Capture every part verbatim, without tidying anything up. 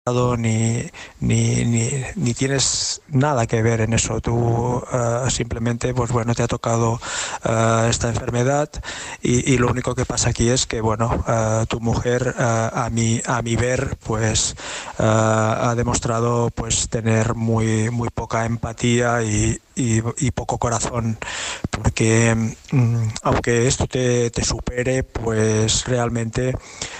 Ni, ni, ni, ni tienes nada que ver en eso. Tú uh, simplemente, pues bueno, te ha tocado uh, esta enfermedad y, y lo único que pasa aquí es que, bueno, uh, tu mujer, uh, a mi a mi ver, pues uh, ha demostrado pues tener muy muy poca empatía y, y, y poco corazón, porque um, aunque esto te, te supere, pues realmente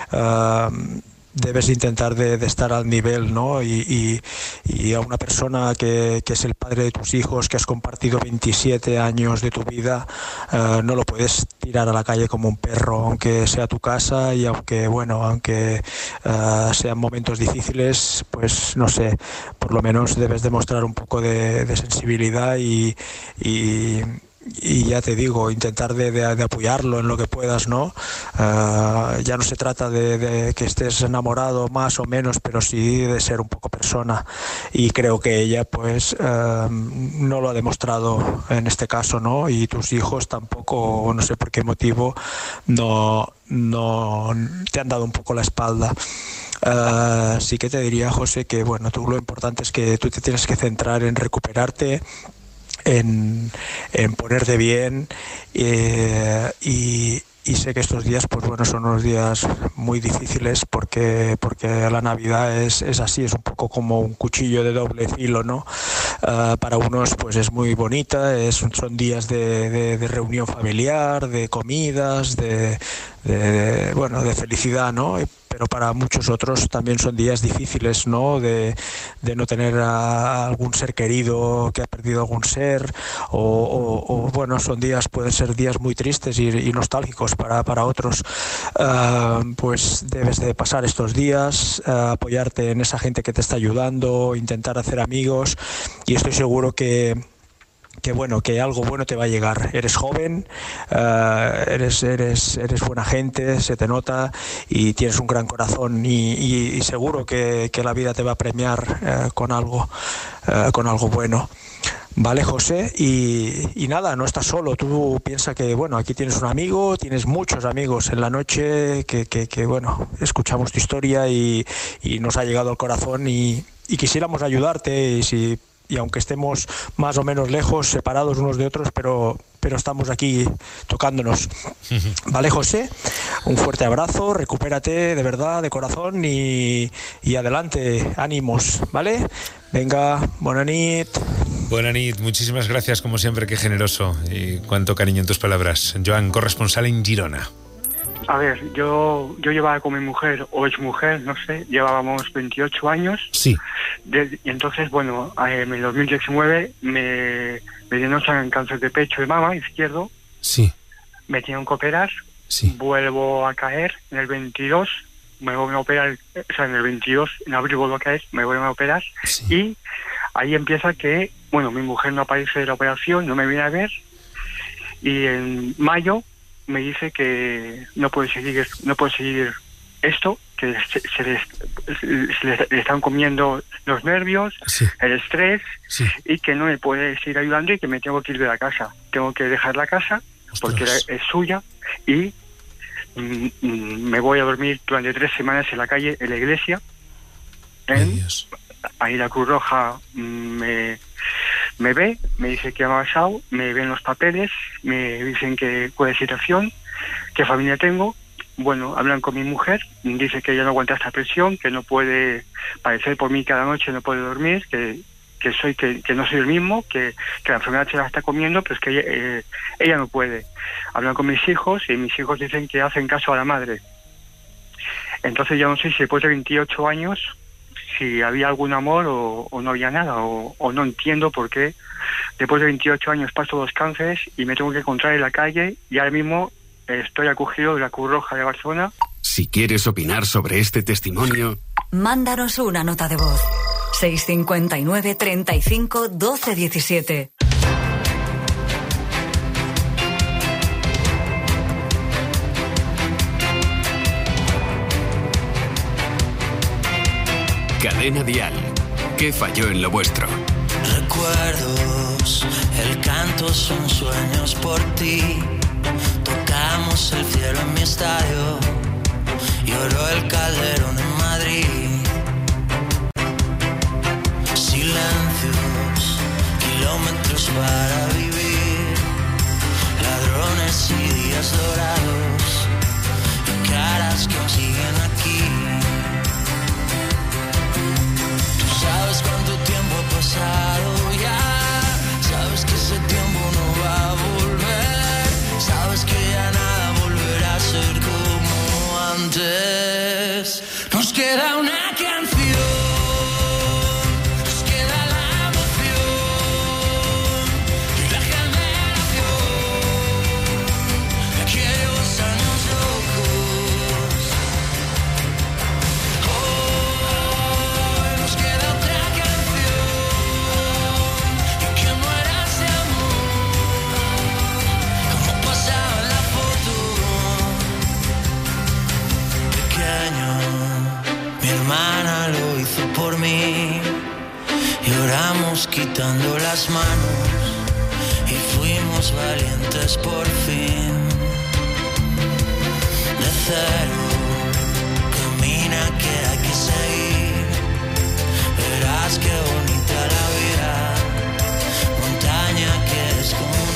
uh, debes intentar de, de estar al nivel, ¿no? Y, y, y a una persona que, que es el padre de tus hijos, que has compartido veintisiete años de tu vida, uh, no lo puedes tirar a la calle como un perro, aunque sea tu casa y aunque, bueno, aunque uh, sean momentos difíciles, pues no sé, por lo menos debes demostrar un poco de, de sensibilidad y, y y ya te digo, intentar de, de, de apoyarlo en lo que puedas, ¿no? Uh, ya no se trata de, de que estés enamorado más o menos, pero sí de ser un poco persona, y creo que ella pues uh, no lo ha demostrado en este caso, ¿no? Y tus hijos tampoco, no sé por qué motivo, no, no te han dado un poco la espalda. Uh, sí que te diría, José, que bueno, tú lo importante es que tú te tienes que centrar en recuperarte, En, en ponerte bien, eh, y, y sé que estos días pues bueno son unos días muy difíciles porque porque la Navidad es, es así, es un poco como un cuchillo de doble filo, ¿no? Uh, para unos pues es muy bonita, es, son días de, de, de reunión familiar, de comidas, de, de, de bueno de felicidad, ¿no? Pero para muchos otros también son días difíciles, ¿no? De, de no tener a algún ser querido que ha perdido algún ser, o, o, o bueno, son días, pueden ser días muy tristes y, y nostálgicos para, para otros. Uh, pues debes de pasar estos días, uh, apoyarte en esa gente que te está ayudando, intentar hacer amigos, y estoy seguro que que bueno, que algo bueno te va a llegar. Eres joven, uh, eres, eres, eres buena gente, se te nota, y tienes un gran corazón, y, y, y seguro que, que la vida te va a premiar uh, con algo, uh, con algo bueno. Vale, José, y, y nada, no estás solo. Tú piensa que, bueno, aquí tienes un amigo, tienes muchos amigos en la noche que, que, que bueno, escuchamos tu historia y, y nos ha llegado al corazón, y, y quisiéramos ayudarte, y si y aunque estemos más o menos lejos, separados unos de otros, pero, pero estamos aquí tocándonos. ¿Vale, José? Un fuerte abrazo, recupérate de verdad, de corazón, y, y adelante, ánimos, ¿vale? Venga, buena nit. Buena nit, muchísimas gracias, como siempre, qué generoso y cuánto cariño en tus palabras. Joan, corresponsal en Girona. A ver, yo yo llevaba con mi mujer, o ex mujer, no sé, llevábamos veintiocho años. Sí. De, y entonces, bueno, en el dos mil diecinueve me, me diagnostican cáncer de pecho y mama izquierdo. Sí. Me tienen que operar. Sí. Vuelvo a caer en el veintidós. Me vuelven a operar, o sea, en el veintidós, en abril vuelvo a caer, me vuelven a operar. Sí. Y ahí empieza que, bueno, mi mujer no aparece de la operación, no me viene a ver. Y en mayo me dice que no puede seguir no puede seguir esto, que se, se, les, se les, le están comiendo los nervios, sí. el estrés, sí. y que no me puede seguir ayudando y que me tengo que ir de la casa. Tengo que dejar la casa. Ostras. Porque es suya, y mm, mm, me voy a dormir durante tres semanas en la calle, en la iglesia. En, ahí la Cruz Roja me... Me ve, me dice que ha pasado, me ven los papeles, me dicen que cuál es la situación, qué familia tengo. Bueno, hablan con mi mujer, dice que ella no aguanta esta presión, que no puede padecer por mí cada noche, no puede dormir, que, que soy que, que no soy el mismo, que, que la enfermedad se la está comiendo, pero es que ella, eh, ella no puede. Hablan con mis hijos y mis hijos dicen que hacen caso a la madre. Entonces ya no sé si después de veintiocho años... si había algún amor o, o no había nada, o, o no entiendo por qué después de veintiocho años paso dos cánceres y me tengo que encontrar en la calle, y ahora mismo estoy acogido de la Cruz Roja de Barcelona. Si quieres opinar sobre este testimonio, mándanos una nota de voz. seis cinco nueve, treinta y cinco, doce diecisiete. Cadena Dial. ¿Qué falló en lo vuestro? Recuerdos, el canto son sueños por ti. Tocamos el cielo en mi estadio. Lloró el Calderón en Madrid. para vivir, ladrones y días dorados, y caras que aún siguen aquí. Tú sabes cuánto tiempo ha pasado ya, sabes que ese tiempo no va a volver, sabes que ya nada volverá a ser como antes. Nos queda una canción. Por mí, lloramos quitando las manos y fuimos valientes por fin. De cero, camina que hay que seguir. Verás qué bonita la vida, montaña que es como un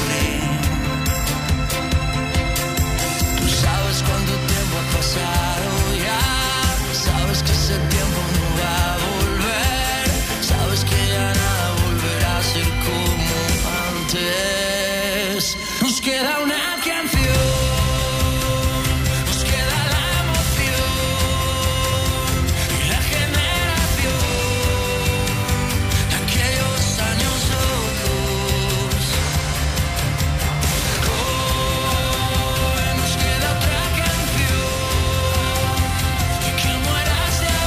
río. Tú sabes cuánto tiempo ha pasado ya, sabes que ese tiempo no va a volver, sabes que ya nada volverá a ser como antes. Nos queda una canción, nos queda la emoción y la generación de aquellos años locos. Hoy nos queda otra canción y que mueras de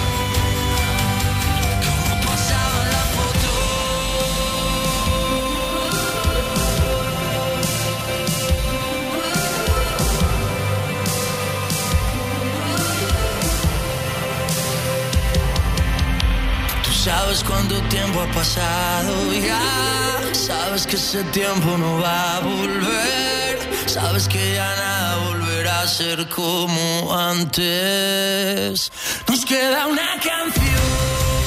sabes cuánto tiempo ha pasado ya, sabes que ese tiempo no va a volver, sabes que ya nada volverá a ser como antes. Nos queda una canción.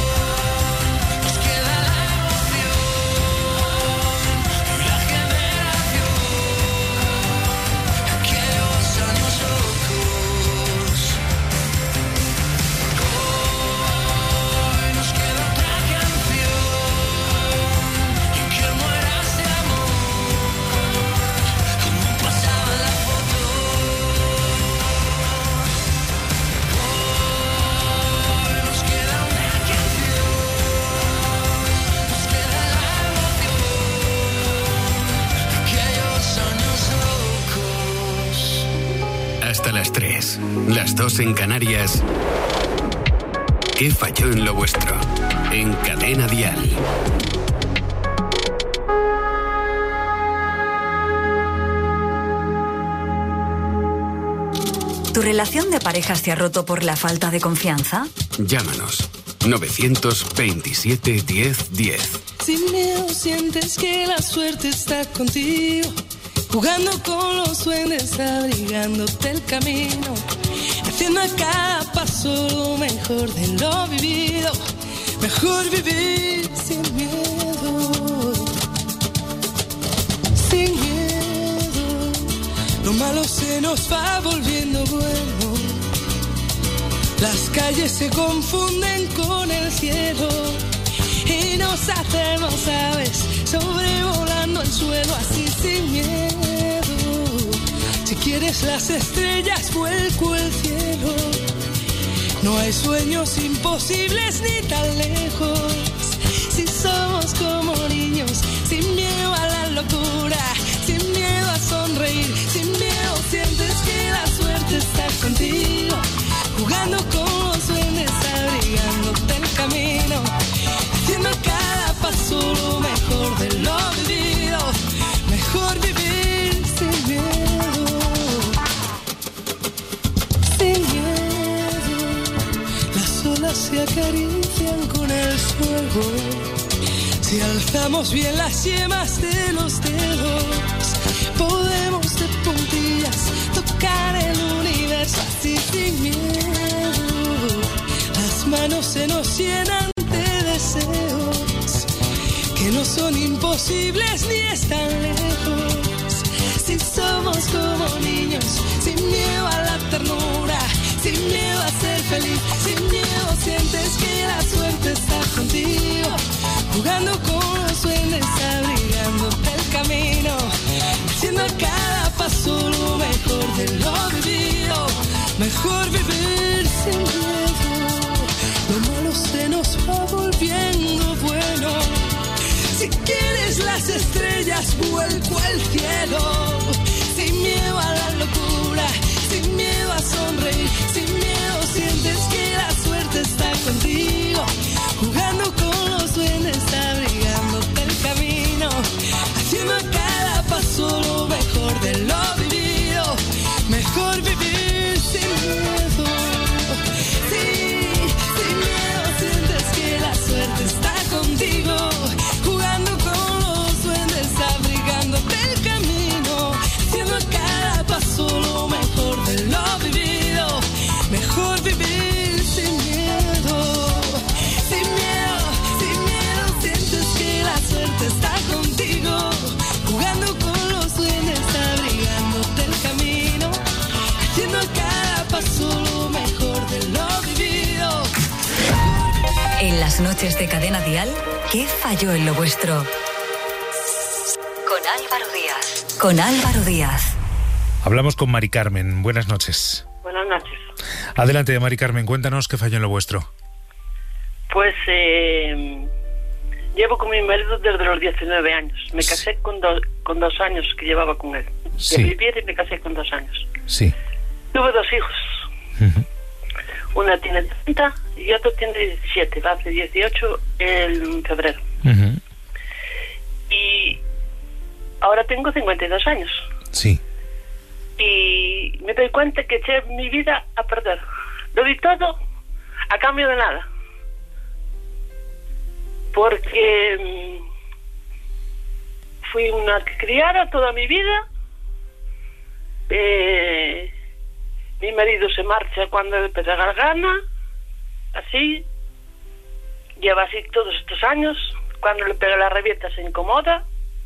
Hasta las tres, las dos en Canarias. ¿Qué falló en lo vuestro? En Cadena Dial. ¿Tu relación de pareja se ha roto por la falta de confianza? Llámanos. novecientos veintisiete diez diez. Sin miedo sientes que la suerte está contigo, jugando con los duendes, abrigándote el camino, haciendo a cada paso lo mejor de lo vivido. Mejor vivir sin miedo, sin miedo. Lo malo se nos va volviendo bueno, las calles se confunden con el cielo y nos hacemos aves sobrevolando el suelo así sin miedo. Si quieres las estrellas, vuelco el cielo. No hay sueños imposibles ni tan lejos. Si somos como niños, sin miedo a la locura, sin miedo a sonreír, sin miedo sientes que la suerte está contigo, jugando con los duendes, abrigándote el camino, haciendo cada paso lo mejor de lo vivido. Mejor vivir sin miedo, sin miedo. Las olas se acarician con el fuego, si alzamos bien las yemas de los dedos, podemos de puntillas tocar el universo así sin miedo. Las manos se nos llenan de deseos, que que no son imposibles ni están lejos. Si somos como niños, sin miedo a la ternura, sin miedo a ser feliz, sin miedo sientes que la suerte está contigo, jugando con los duendes, abrigándote el camino, haciendo a cada paso lo mejor de lo vivido, mejor vivir sin miedo. Lo malo se nos va volviendo bueno. Si quieres las estrellas, vuelco al cielo. Sin miedo a la locura, sin miedo a sonreír, sin miedo sientes que la suerte está contigo, jugando con los duendes, abrigándote el camino, haciendo a cada paso lo mejor de lo vivido, mejor vivir sin miedo. Sí, sin miedo sientes que la suerte está contigo, jugando con los duendes, abrigándote el camino, haciendo a cada paso lo mejor de lo vivido, mejor vivir sin miedo. Sin miedo, sin miedo sientes que la suerte está contigo, jugando con los duendes, abrigándote el camino, haciendo a cada paso lo mejor de lo vivido. En las noches de Cadena Dial, ¿qué falló en lo vuestro? Con Álvaro Díaz. Con Álvaro Díaz. Hablamos con Mari Carmen. Buenas noches. Buenas noches. Adelante, Mari Carmen, cuéntanos qué falló en lo vuestro. Pues eh, llevo con mi marido desde los diecinueve años. Me casé con, do, con dos años que llevaba con él. Sí. De vivir y me casé con dos años. Sí. Tuve dos hijos. Uh-huh. Una tiene treinta y otro tiene diecisiete. Va a hacer dieciocho en febrero. Uh-huh. Y ahora tengo cincuenta y dos años. Sí. Y me doy cuenta que eché mi vida a perder. Lo di todo a cambio de nada. Porque mmm, fui una criada toda mi vida. Eh, mi marido se marcha cuando le pega la gana. Así. Lleva así todos estos años. Cuando le pega la rabieta se incomoda.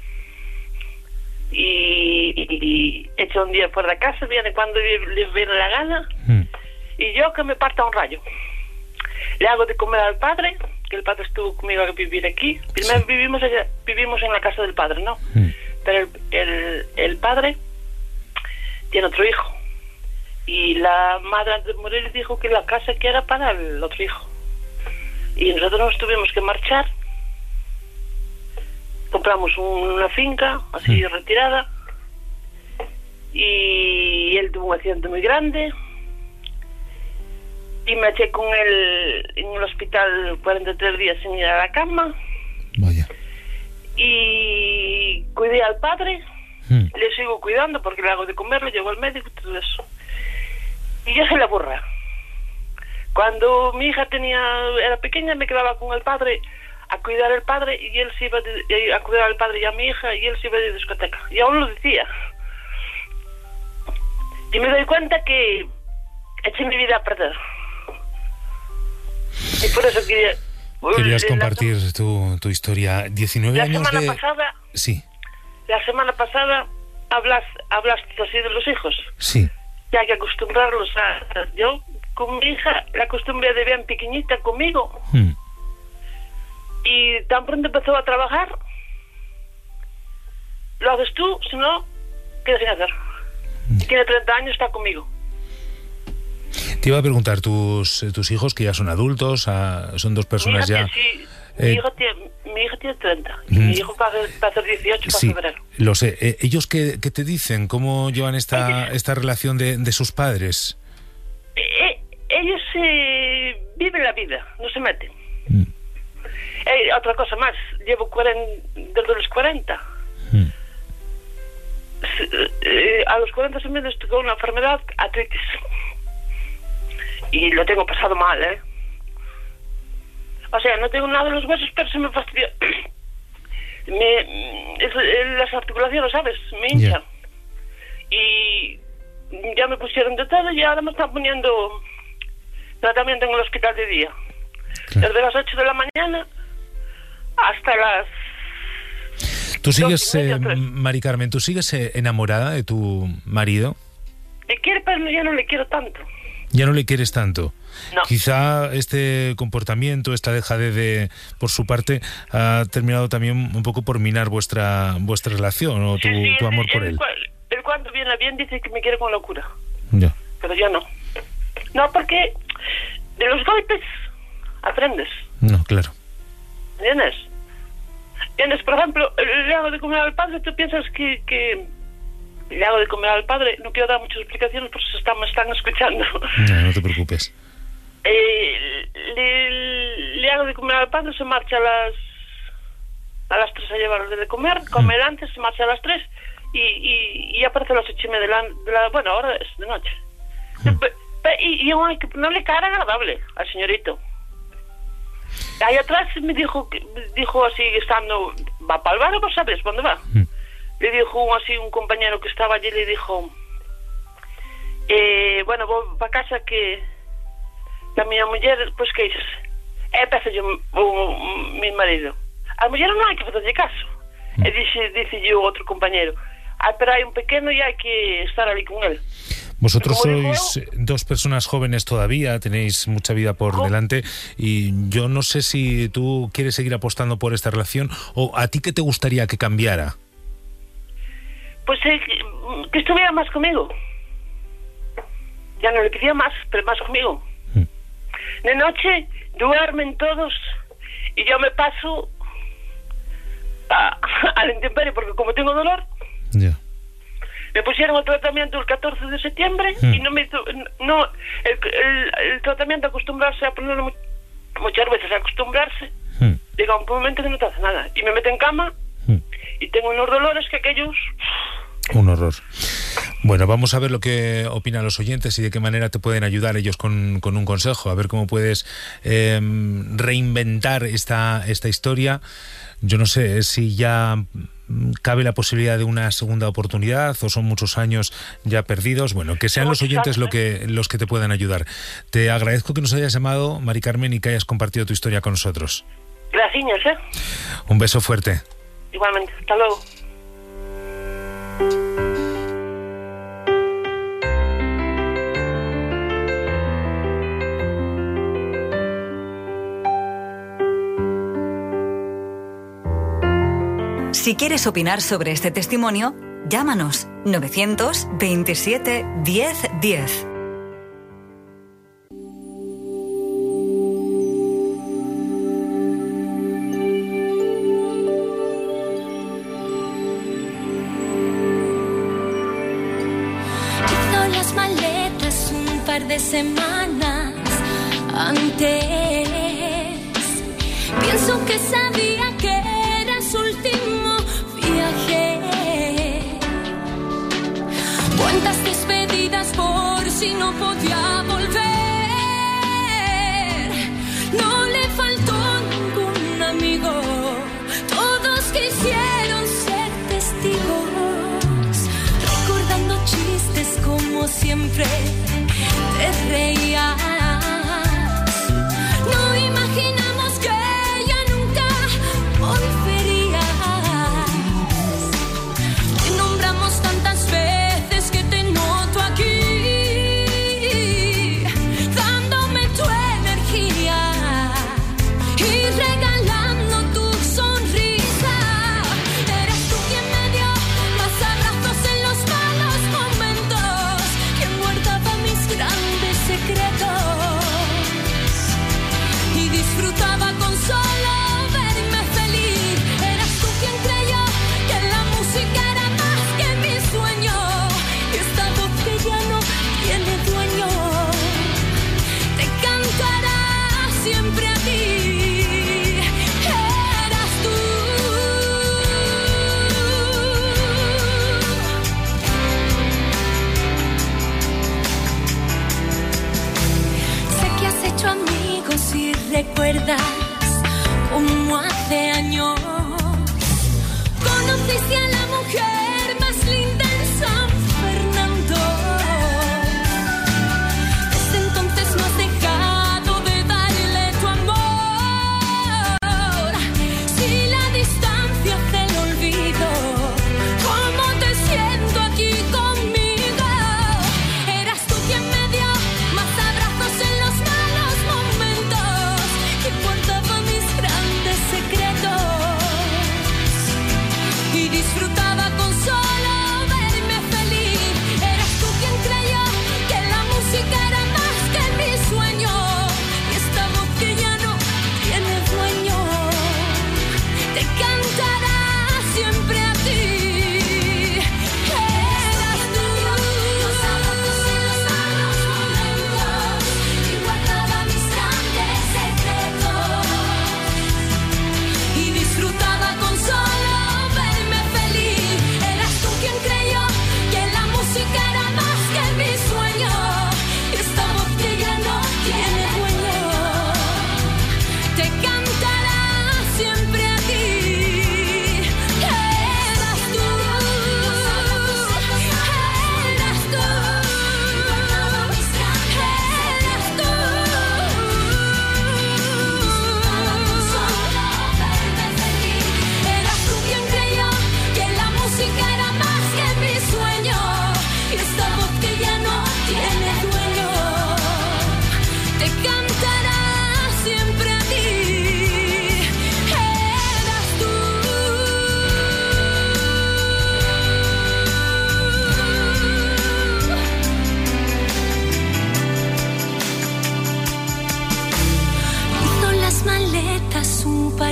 Y, y, y echa un día fuera de casa, viene cuando le viene la gana. Mm. Y yo que me parta un rayo. Le hago de comer al padre, que el padre estuvo conmigo a vivir aquí. Primero sí. vivimos allá, vivimos en la casa del padre, ¿no? Mm. Pero el, el, el padre tiene otro hijo. Y la madre antes de morir dijo que la casa que era para el otro hijo. Y nosotros nos tuvimos que marchar. Compramos una finca así mm. retirada y él tuvo un accidente muy grande y me eché con él en el hospital cuarenta y tres días sin ir a la cama. Vaya. Y cuidé al padre, mm. le sigo cuidando porque le hago de comer, le llevo al médico y todo eso. Y yo soy la burra. Cuando mi hija tenía era pequeña me quedaba con el padre a cuidar al padre y él se iba de, a cuidar al padre y a mi hija y él se iba de discoteca y aún lo decía y me doy cuenta que eché mi vida a perder y por eso quería querías compartir la, tu, tu historia. Diecinueve la años semana de... pasada sí la semana pasada hablas, hablaste así de los hijos. Sí. Que hay que acostumbrarlos a... Yo con mi hija la acostumbré de bien pequeñita conmigo. Hmm. Y tan pronto empezó a trabajar, lo haces tú, si no, quedas sin hacer. Tiene treinta años, está conmigo. Te iba a preguntar, tus tus hijos que ya son adultos, a, son dos personas mi ya... Tiene, sí, eh, mi, hijo tiene, mi hijo tiene treinta, y mm, mi hijo va a hacer dieciocho para sí, febrero. Lo sé. Eh, ¿Ellos qué, qué te dicen? ¿Cómo llevan esta, esta relación de, de sus padres? Eh, ellos eh, viven la vida, no se meten. Mm. Eh, otra cosa más, llevo cuarenta, desde los cuarenta. Hmm. Eh, a los cuarenta se me desató una enfermedad, artritis. Y lo tengo pasado mal, ¿eh? O sea, no tengo nada de los huesos, pero se me fastidió. me, es, es, las articulaciones, ¿sabes? Me hinchan. Yeah. Y ya me pusieron de todo y ahora me están poniendo tratamiento en el hospital de día. Claro. Desde las ocho de la mañana hasta las ¿Tú sigues, eh, Mari Carmen, tú sigues eh, enamorada de tu marido? Le quiero, pero ya no le quiero tanto. ¿Ya no le quieres tanto? No. Quizá este comportamiento, esta dejadez de, por su parte, ha terminado también un poco por minar vuestra vuestra relación o tu, sí, sí, tu amor el, por el, él. Él cuando viene bien dice que me quiere con locura. Ya. Pero yo no. No, porque de los golpes aprendes. No, claro. ¿Entiendes? ¿Entiendes? Por ejemplo, le hago de comer al padre, tú piensas que... que le hago de comer al padre, no quiero dar muchas explicaciones porque se están, me están escuchando. No, no te preocupes. Eh, le, le hago de comer al padre, se marcha a las a las tres a llevarle de comer, comer mm. antes, se marcha a las tres y, y, y aparece a las ocho y media de la, de la, bueno, ahora es de noche. Mm. Pe, pe, y, y yo hay que ponerle cara agradable al señorito. Ahí atrás me dijo, dijo así, estando, va para el bar, ¿vos sabes dónde va? Mm. Le dijo así un compañero que estaba allí, le dijo, eh, bueno, vou para casa que la miña muller, pois pues, que dices, e pese yo o mi marido, a muller non hai que facerlle caso. Mm. E dice, dice yo outro compañero, ah, pero hai un pequeno e hai que estar ali con él. Vosotros sois yo, dos personas jóvenes todavía, tenéis mucha vida por ¿cómo? delante y yo no sé si tú quieres seguir apostando por esta relación o a ti qué te gustaría que cambiara. Pues eh, que estuviera más conmigo. Ya no le pedía más, pero más conmigo. Mm. De noche duermen todos y yo me paso a, a la intemperie porque como tengo dolor, yeah. me pusieron el tratamiento el catorce de septiembre mm. y no me hizo, no, el, el, el tratamiento acostumbrarse a ponerlo muchas veces, a acostumbrarse, mm. llega un momento que no te hace nada y me mete en cama. Y tengo unos dolores que aquellos... Un horror. Bueno, vamos a ver lo que opinan los oyentes y de qué manera te pueden ayudar ellos con, con un consejo, a ver cómo puedes eh, reinventar esta, esta historia. Yo no sé si ya cabe la posibilidad de una segunda oportunidad o son muchos años ya perdidos. Bueno, que sean los oyentes lo que, los que te puedan ayudar. Te agradezco que nos hayas llamado, Mari Carmen, y que hayas compartido tu historia con nosotros. Gracias, ¿eh? Un beso fuerte. Igualmente, hasta luego. Si quieres opinar sobre este testimonio, llámanos novecientos veintisiete diez diez. De semanas antes pienso que sabía que era su último viaje. Cuántas despedidas por si no podía volver. No le faltó ningún amigo, todos quisieron ser testigos, recordando chistes como siempre. Te reías, no imaginamos que ella nunca volvería. Te nombramos tantas veces que te noto aquí, dándome tu energía y regalando tu sonrisa. Eras tú quien me dio más abrazos en los malos momentos, quien guardaba mis grandes secretos y disfrutaba con solo verme feliz. Eras tú quien creyó que la música era más que mi sueño y esta voz que ya no tiene dueño te cantará siempre a ti. Eras tú. Sé que has hecho amigos y recuerdas como hace años conociste a la mujer más linda en San Fernando. Desde entonces no has dejado de darle tu amor. Si la distancia hace el olvido,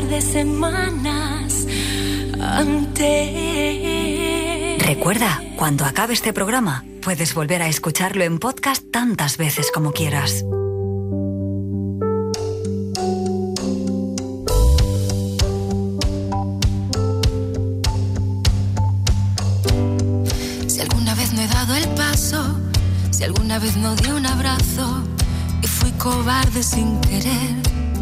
de semanas antes. Recuerda, cuando acabe este programa, puedes volver a escucharlo en podcast tantas veces como quieras. Si alguna vez no he dado el paso, si alguna vez no di un abrazo y fui cobarde sin querer,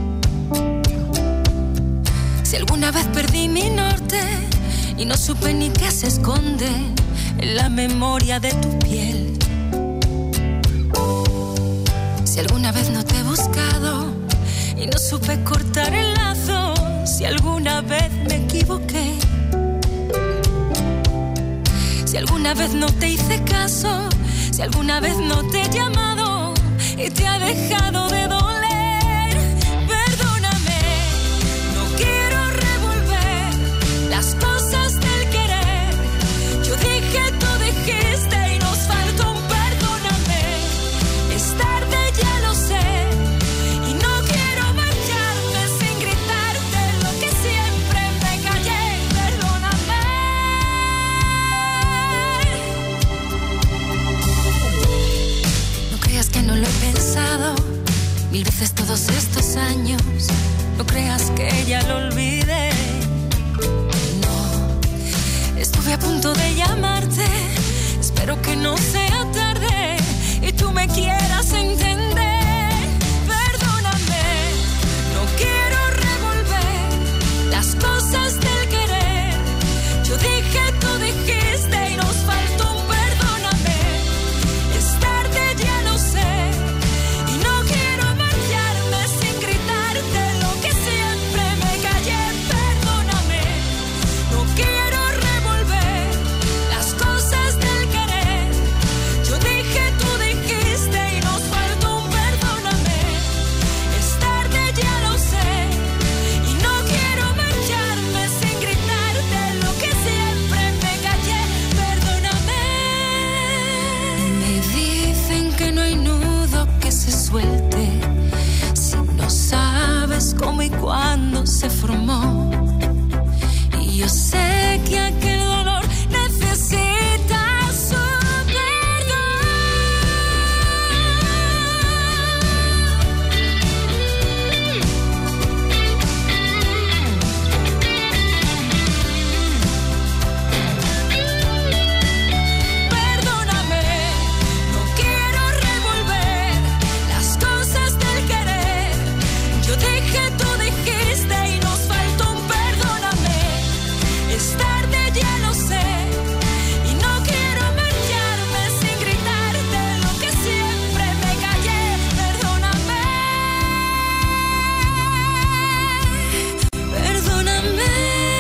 si alguna vez perdí mi norte y no supe ni qué se esconde en la memoria de tu piel, si alguna vez no te he buscado y no supe cortar el lazo, si alguna vez me equivoqué, si alguna vez no te hice caso, si alguna vez no te he llamado y te ha dejado de doler, perdóname, no quiero revolver las cosas del querer. Yo dije, tú dijiste y nos faltó un perdóname. Es tarde, ya lo sé, y no quiero marcharme sin gritarte lo que siempre me callé, perdóname. No creas que no lo he pensado mil veces todos estos años, no creas que ya lo olvidé. Estuve a punto de llamarte, espero que no sea tarde y tú me quieras entender. Perdóname, no quiero revolver las cosas del querer. Yo dije, tú dijiste y nos faltó un perdóname. Es tarde, ya lo sé, y no quiero marcharme sin gritarte lo que siempre me callé. Perdóname, no quiero las cosas del querer. Yo dije, tú dijiste y nos faltó un perdóname. Es tarde, ya lo sé, y no quiero marcharme sin gritarte lo que siempre me callé. Perdóname. Me dicen que no hay nudo que se suelte si no sabes cómo y cuándo se formó. Y yo sé que aquel dolor necesita su perdóname, no quiero revolver las cosas del querer. Yo dije, tú dijiste y nos faltó un perdóname. Es tarde, ya lo sé, y no quiero marcharme sin gritarte lo que siempre me callé. Perdóname, perdóname.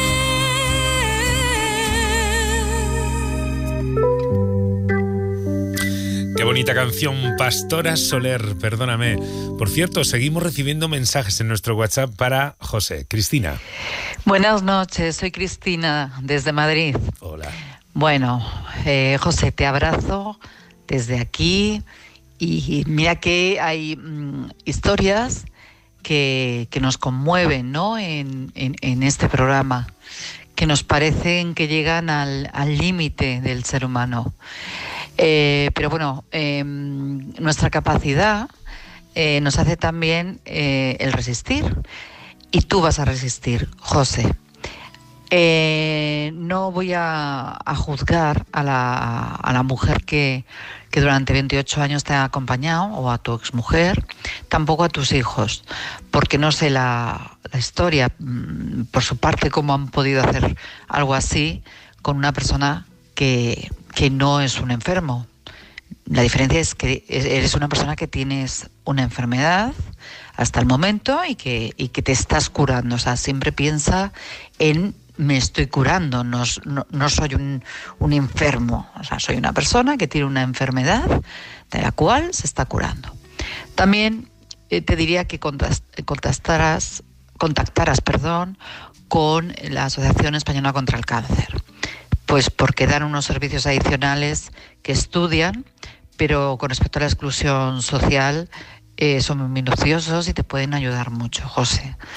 Qué bonita canción, Pastora Soler, perdóname. Por cierto, seguimos recibiendo mensajes en nuestro WhatsApp para José. Cristina. Buenas noches, soy Cristina desde Madrid. Hola. Bueno, eh, José, te abrazo desde aquí y mira que hay mm, historias que, que nos conmueven, ¿no? En, en, en este programa, que nos parecen que llegan al al límite del ser humano. Eh, pero bueno, eh, nuestra capacidad eh, nos hace también eh, el resistir. Y tú vas a resistir, José. Eh, no voy a, a juzgar a la, a la mujer que, que durante veintiocho años te ha acompañado, o a tu exmujer, tampoco a tus hijos, porque no sé la, la historia, por su parte, cómo han podido hacer algo así con una persona que, que no es un enfermo. La diferencia es que eres una persona que tienes una enfermedad hasta el momento y que, y que te estás curando. O sea, siempre piensa en me estoy curando, no, no, no soy un, un enfermo. O sea, soy una persona que tiene una enfermedad de la cual se está curando. También eh, te diría que contactaras, contactaras perdón, con la Asociación Española contra el Cáncer. Pues porque dan unos servicios adicionales que estudian, pero con respecto a la exclusión social eh, son muy minuciosos y te pueden ayudar mucho, José.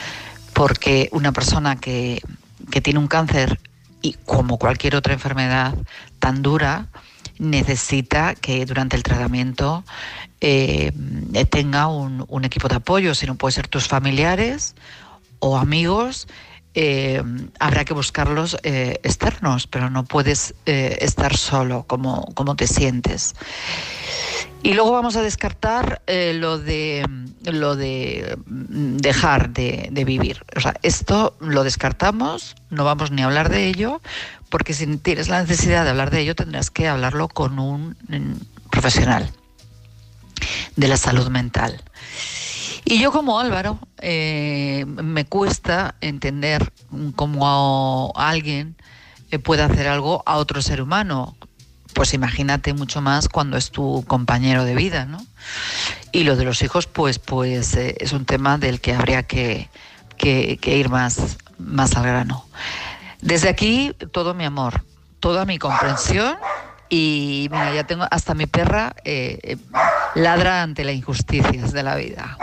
porque una persona que, que tiene un cáncer, y como cualquier otra enfermedad tan dura, necesita que durante el tratamiento eh, tenga un, un equipo de apoyo. Si no puede ser tus familiares o amigos, eh, habrá que buscarlos eh, externos, pero no puedes eh, estar solo como, como te sientes. Y luego vamos a descartar eh, lo de lo de dejar de, de vivir. O sea, esto lo descartamos, no vamos ni a hablar de ello, porque si tienes la necesidad de hablar de ello tendrás que hablarlo con un profesional de la salud mental. Y yo, como Álvaro, eh, me cuesta entender cómo alguien puede hacer algo a otro ser humano. Pues imagínate mucho más cuando es tu compañero de vida, ¿no? Y lo de los hijos, pues, pues eh, es un tema del que habría que, que, que ir más, más al grano. Desde aquí, todo mi amor, toda mi comprensión, y mira, ya tengo hasta mi perra eh, eh, ladra ante las injusticias de la vida.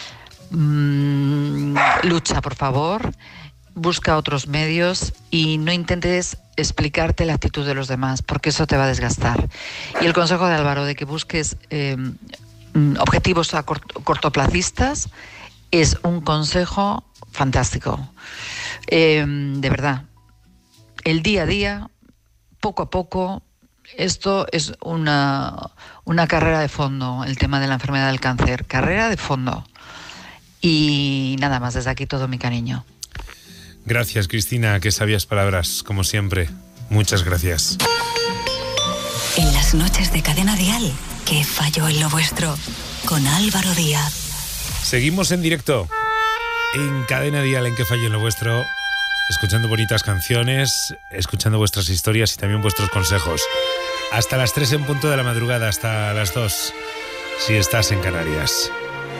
Mm, lucha, por favor, busca otros medios y no intentes explicarte la actitud de los demás, porque eso te va a desgastar. Y el consejo de Álvaro de que busques eh, objetivos a cort- cortoplacistas es un consejo fantástico. Eh, de verdad, el día a día, poco a poco, esto es una, una carrera de fondo, el tema de la enfermedad del cáncer, carrera de fondo. Y nada más, desde aquí todo mi cariño. Gracias, Cristina, qué sabias palabras, como siempre. Muchas gracias. En las noches de Cadena Dial, ¿qué falló en lo vuestro? Con Álvaro Díaz. Seguimos en directo en Cadena Dial, en ¿Qué falló en lo vuestro? Escuchando bonitas canciones, escuchando vuestras historias y también vuestros consejos. Hasta las tres en punto de la madrugada, hasta las dos, si estás en Canarias.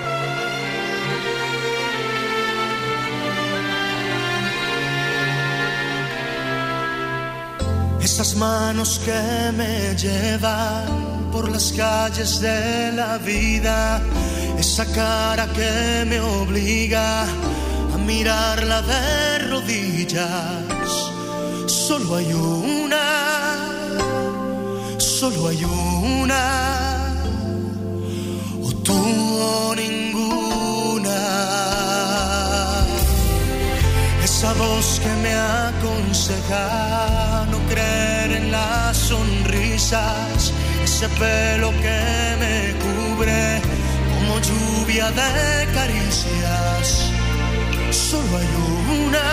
Esas manos que me llevan por las calles de la vida, esa cara que me obliga a mirarla de rodillas. Solo hay una, solo hay una, o tú o ninguna. Esa voz que me aconseja no creer en las sonrisas, ese pelo que me cubre como lluvia de caricias. Solo hay una,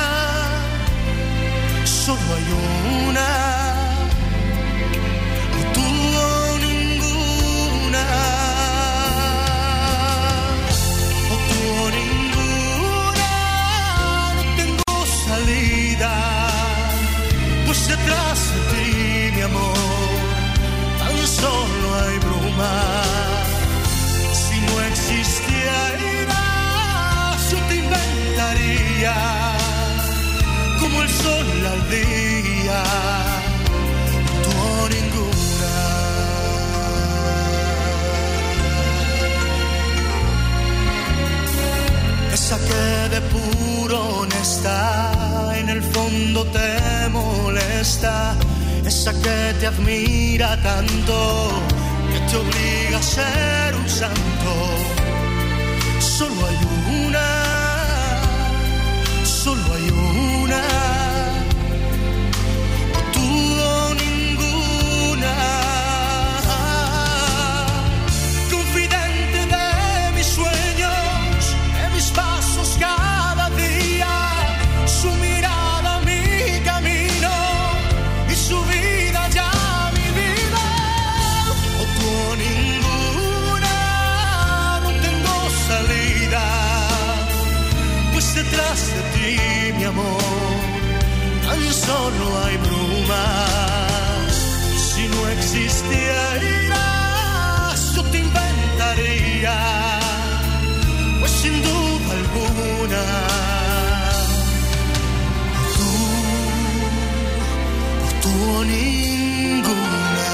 solo hay una, o tú o ninguna, o tú o ninguna. No tengo salida, pues detrás de ti, mi amor, tan solo hay bruma. Si no existiera, yo te inventaría como el sol al día, tú o ninguna. Esa que de puro honesta en el fondo te molesta, esa que te admira tanto que te obliga a ser un santo. Solo hay una, solo hay una, o tú o ninguna. Confidente de mis sueños, de mis pasos cada día, su mirada mi camino y su vida ya mi vida. O tú o ninguna, no tengo salida, pues detrás de ti, mi amor, tan solo hay bruma. Si no existieras, yo te inventaría, pues sin duda alguna, o tú, o tú o ninguna.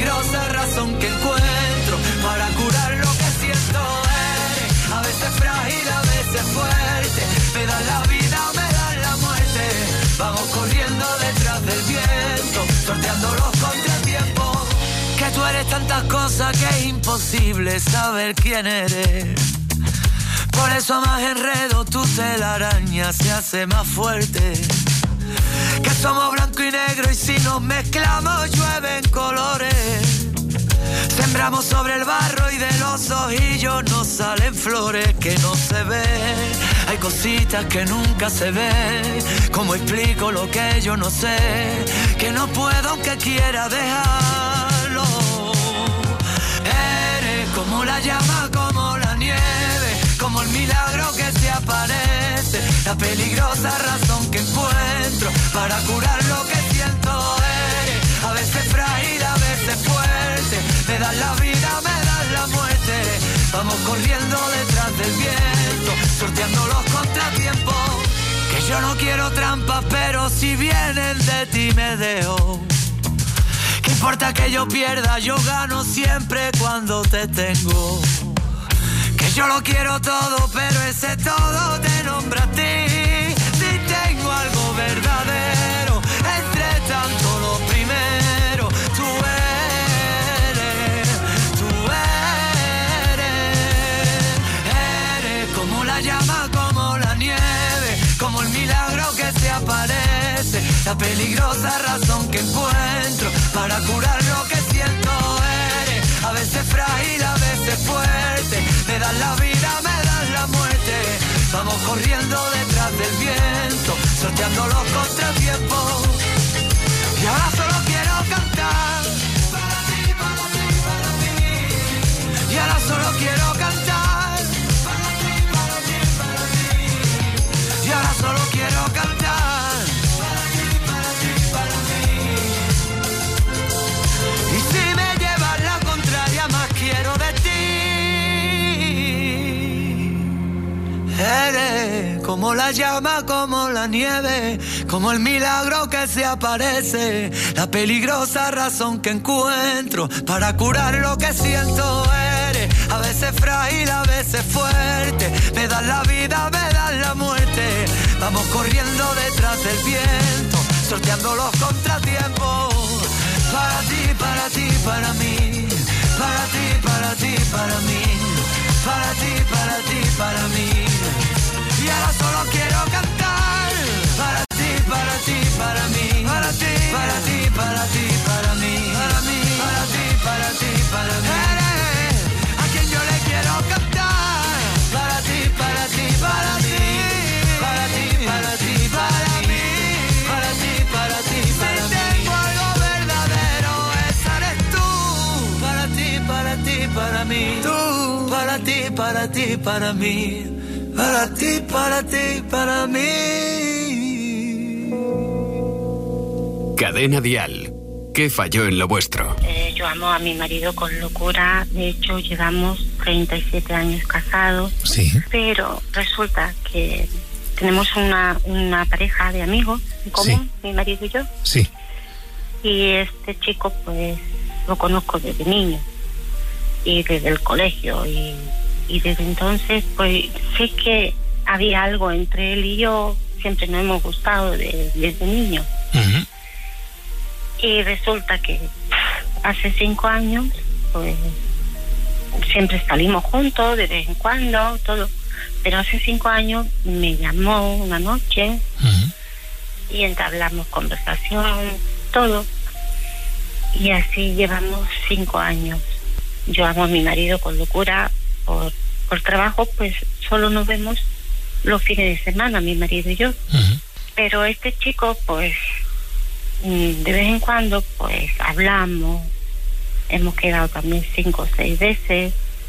peligrosa razón que encuentro para curar lo que siento. Eres a veces frágil, a veces fuerte, me das la vida, me das la muerte. Vamos corriendo detrás del viento, sorteando los contratiempos. Que tú eres tantas cosas que es imposible saber quién eres. Por eso más enredo tu telaraña se hace más fuerte. Que somos blanco y negro y si nos mezclamos llueven colores. Sembramos sobre el barro y de los ojillos nos salen flores que no se ven. Hay cositas que nunca se ven. ¿Cómo explico lo que yo no sé? Que no puedo aunque quiera dejarlo. Eres como la llama, como la nieve, como el milagro que se aparece, la peligrosa razón que encuentro para curar lo que siento. Eres a veces frágil, a veces fuerte, me das la vida, me das la muerte. Vamos corriendo detrás del viento, sorteando los contratiempos. Que yo no quiero trampas, pero si vienen de ti me dejo. ¿Qué importa que yo pierda? Yo gano siempre cuando te tengo. Que yo lo quiero todo, pero ese todo te nombra a ti. Si tengo algo verdadero, entre tanto lo primero, tú eres, tú eres. Eres como la llama, como la nieve, como el milagro que se aparece, la peligrosa razón que encuentro para curar lo que siento. Eres a veces frágil, a veces fuerte, me das la vida, me das la muerte. Vamos corriendo detrás del viento, sorteando los contratiempos. Y ahora solo quiero cantar para ti, para ti, para ti. Y ahora solo quiero cantar para ti, para ti, para ti. Y ahora solo quiero cantar para ti, para ti, para mí. Y si me llevas la contraria, más quiero de ti. Eres como la llama, como la nieve, como el milagro que se aparece, la peligrosa razón que encuentro para curar lo que siento. Eres a veces frágil, a veces fuerte, me das la vida, me das la muerte. Vamos corriendo detrás del viento, sorteando los contratiempos. Para ti, para ti, para mí, para ti, para ti, para mí, para ti, para ti, para mí. Y ahora solo quiero cantar para ti, para ti, para mí, para ti, para ti, para ti, para mí, para mí, para ti, para ti, para mí. Eres a quien yo le quiero cantar para ti, para ti, para mí, para ti, para ti, para mí, para ti, para ti, para mí. Si tengo algo verdadero, esa eres tú. Para ti, para ti, para mí. Tú, para ti, para ti, para mí. Para ti, para ti, para mí. Cadena Dial. ¿Qué falló en lo vuestro? Eh, yo amo a mi marido con locura. De hecho, llevamos treinta y siete años casados. Sí. Pero resulta que tenemos una, una pareja de amigos en común, sí. Mi marido y yo. Sí. Y este chico, pues, lo conozco desde niño. Y desde el colegio. Y, y desde entonces, pues, sé que había algo entre él y yo. Siempre nos hemos gustado de, desde niño. Uh-huh. Y resulta que hace cinco años, pues, siempre salimos juntos de vez en cuando, todo. Pero hace cinco años me llamó una noche uh-huh. y entablamos conversación, todo. Y así llevamos cinco años. Yo amo a mi marido con locura. Por, por trabajo, pues, solo nos vemos los fines de semana, mi marido y yo. Uh-huh. Pero este chico, pues, de vez en cuando, pues, hablamos. Hemos quedado también cinco o seis veces.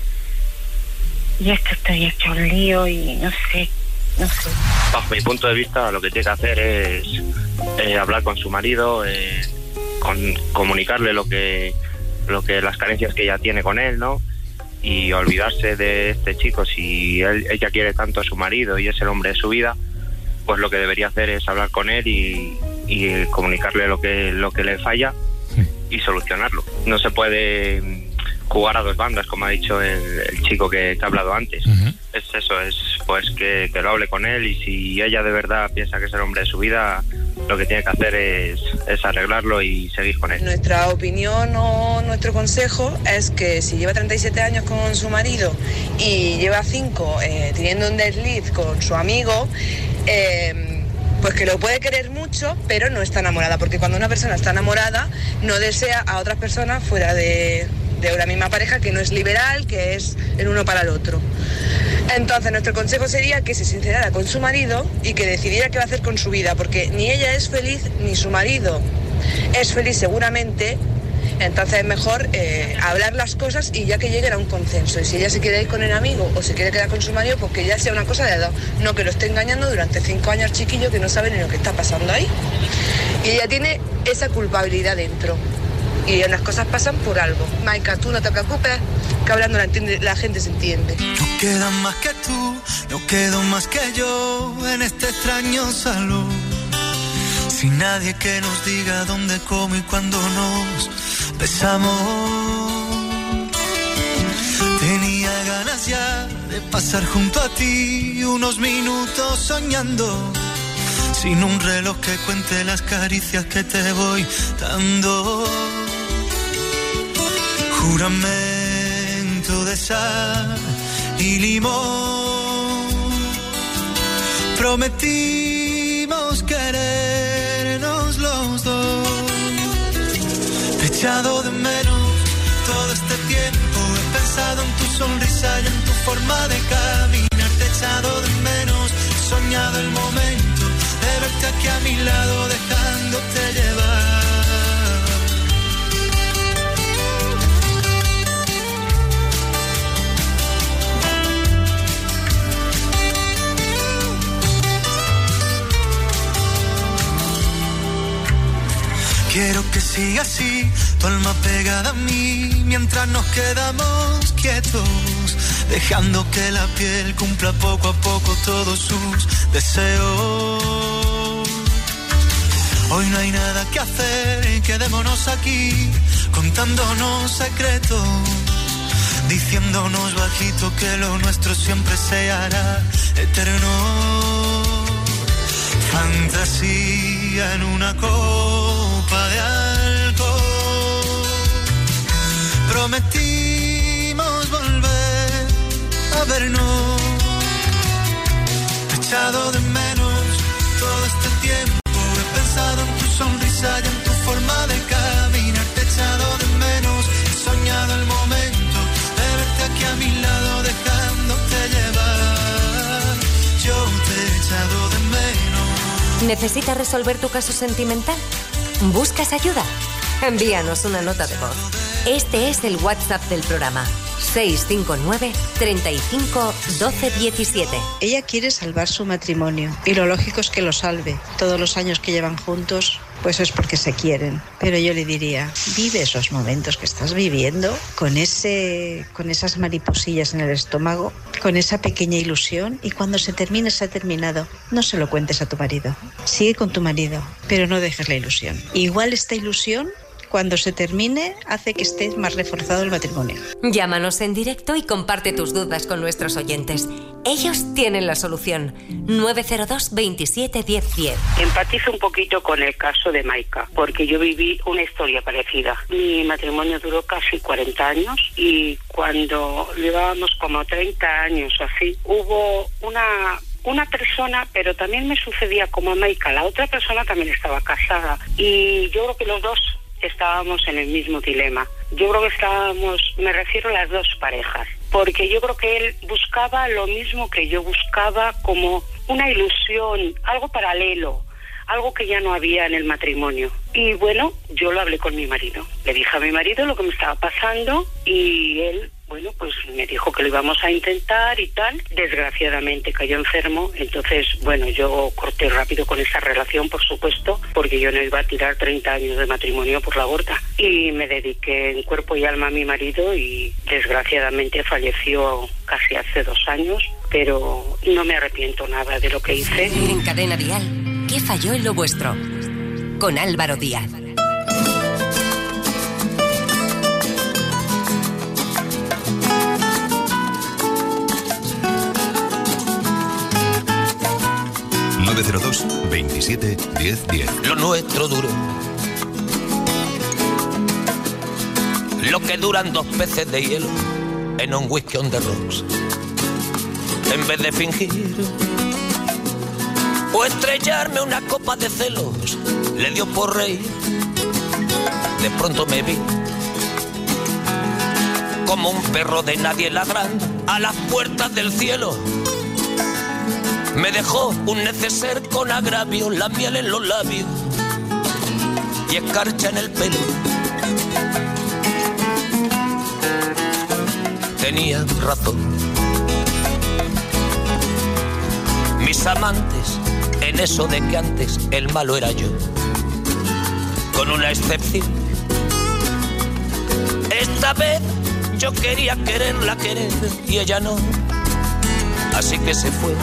Y es que estoy hecho un lío y no sé, no sé. Bajo mi punto de vista, lo que tiene que hacer es eh, hablar con su marido, eh, con, comunicarle lo que, lo que las carencias que ella tiene con él, ¿no? Y olvidarse de este chico. Si él, ella quiere tanto a su marido y es el hombre de su vida, pues lo que debería hacer es hablar con él y, y comunicarle lo que lo que le falla y solucionarlo. No se puede jugar a dos bandas, como ha dicho el, el chico que, que ha hablado antes. Uh-huh. Es eso, es pues que, que lo hable con él, y si ella de verdad piensa que es el hombre de su vida, lo que tiene que hacer es, es arreglarlo y seguir con él. Nuestra opinión o nuestro consejo es que si lleva treinta y siete años con su marido y lleva cinco eh, teniendo un desliz con su amigo, eh, pues que lo puede querer mucho, pero no está enamorada, porque cuando una persona está enamorada no desea a otras personas fuera de, de una misma pareja, que no es liberal, que es el uno para el otro. Entonces nuestro consejo sería que se sincerara con su marido y que decidiera qué va a hacer con su vida, porque ni ella es feliz ni su marido es feliz seguramente. Entonces es mejor eh, hablar las cosas y ya que lleguen a un consenso. Y si ella se quiere ir con el amigo o se quiere quedar con su marido, pues que ya sea una cosa de dos, no que lo esté engañando durante cinco años chiquillo que no sabe ni lo que está pasando ahí. Y ella tiene esa culpabilidad dentro. Y las cosas pasan por algo. Maika, tú no te preocupes, que hablando la, entiende, la gente se entiende. No queda más que tú, no quedo más que yo en este extraño salón. Sin nadie que nos diga dónde, cómo y cuándo nos besamos. Tenía ganas ya de pasar junto a ti unos minutos soñando, sin un reloj que cuente las caricias que te voy dando. Juramento de sal y limón, prometimos querernos los dos. Te he echado de menos todo este tiempo, he pensado en tu sonrisa y en tu forma de caminar. Te he echado de menos, he soñado el momento de verte aquí a mi lado, dejándote llevar. Quiero que siga así, tu alma pegada a mí, mientras nos quedamos quietos, dejando que la piel cumpla poco a poco todos sus deseos. Hoy no hay nada que hacer, quedémonos aquí, contándonos secretos, diciéndonos bajito que lo nuestro siempre se hará eterno. Fantasía en una copa de alcohol, prometimos volver a vernos. Te he echado de menos todo este tiempo, he pensado en tu sonrisa y en tu forma de caminar. Te he echado de menos, he soñado el momento de verte aquí a mi lado, dejándote llevar. Yo te he echado de menos. ¿Necesitas resolver tu caso sentimental? ¿Buscas ayuda? Envíanos una nota de voz. Este es el WhatsApp del programa: seis cinco nueve, treinta y cinco, doce diecisiete. Ella quiere salvar su matrimonio y lo lógico es que lo salve. Todos los años que llevan juntos, pues es porque se quieren. Pero yo le diría, vive esos momentos que estás viviendo con ese, con esas mariposillas en el estómago, con esa pequeña ilusión, y cuando se termine, se ha terminado. No se lo cuentes a tu marido. Sigue con tu marido, pero no dejes la ilusión. Igual esta ilusión, cuando se termine, hace que esté más reforzado el matrimonio. Llámanos en directo y comparte tus dudas con nuestros oyentes. Ellos tienen la solución. nueve cero dos, veintisiete, diez, diez. Empatizo un poquito con el caso de Maika, porque yo viví una historia parecida. Mi matrimonio duró casi cuarenta años y cuando llevábamos como treinta años así, hubo una... una persona, pero también me sucedía como a Maika, la otra persona también estaba casada y yo creo que los dos estábamos en el mismo dilema. Yo creo que estábamos, me refiero a las dos parejas, porque yo creo que él buscaba lo mismo que yo buscaba, como una ilusión, algo paralelo, algo que ya no había en el matrimonio. Y bueno, yo lo hablé con mi marido. Le dije a mi marido lo que me estaba pasando y él, bueno, pues me dijo que lo íbamos a intentar y tal. Desgraciadamente cayó enfermo, entonces, bueno, yo corté rápido con esa relación, por supuesto, porque yo no iba a tirar treinta años de matrimonio por la borda. Y me dediqué en cuerpo y alma a mi marido y desgraciadamente falleció casi hace dos años, pero no me arrepiento nada de lo que hice. En Cadena Dial, ¿qué falló en lo vuestro? Con Álvaro Díaz. nueve cero dos, veintisiete, diez, diez. Lo nuestro duro. Lo que duran dos peces de hielo en un whisky on the rocks. En vez de fingir o estrellarme una copa de celos, le dio por reír. De pronto me vi como un perro de nadie ladrando a las puertas del cielo. Me dejó un neceser con agravio, la miel en los labios y escarcha en el pelo. Tenía razón. Mis amantes, en eso de que antes el malo era yo, con una excepción. Esta vez yo quería quererla querer y ella no, así que se fue.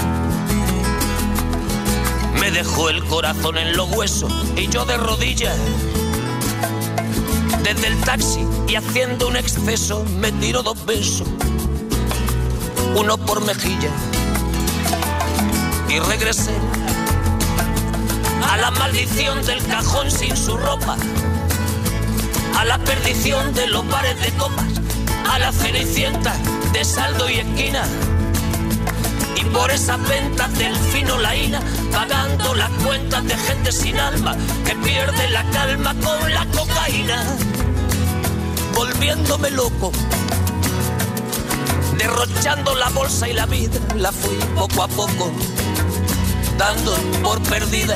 Me dejó el corazón en los huesos y yo de rodillas. Desde el taxi y haciendo un exceso me tiró dos besos, uno por mejilla, y regresé a la maldición del cajón sin su ropa, a la perdición de los bares de copas, a la cenicienta de saldo y esquina, y por esas ventas del fino laína, pagando las cuentas de gente sin alma que pierde la calma con la cocaína, volviéndome loco, derrochando la bolsa y la vida, la fui poco a poco dando por perdida.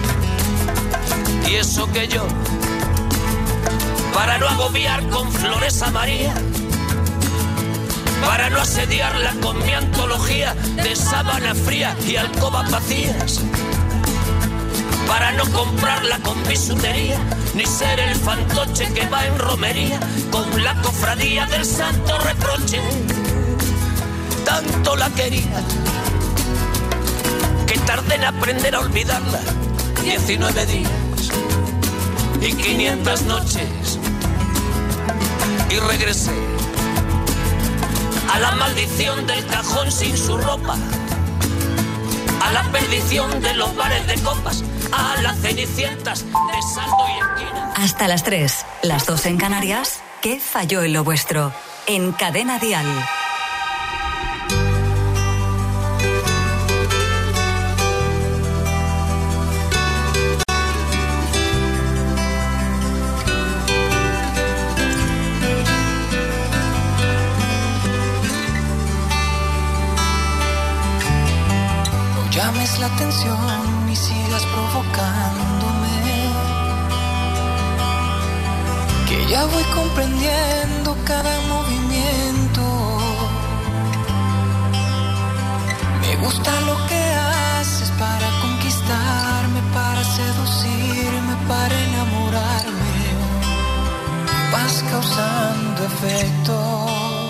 Y eso que yo, para no agobiar con flores a María, para no asediarla con mi antología de sábana fría y alcobas vacías, para no comprarla con bisutería, ni ser el fantoche que va en romería con la cofradía del santo reproche. Tanto la quería que tardé en aprender a olvidarla, diecinueve días y quinientas noches, y regresé a la maldición del cajón sin su ropa, a la perdición de los bares de copas, a las cenicientas de saldo y esquina. Hasta las tres, las dos en Canarias. ¿Qué falló en lo vuestro? En Cadena Dial. Llames la atención y sigas provocándome, que ya voy comprendiendo cada movimiento. Me gusta lo que haces para conquistarme, para seducirme, para enamorarme. Vas causando efecto.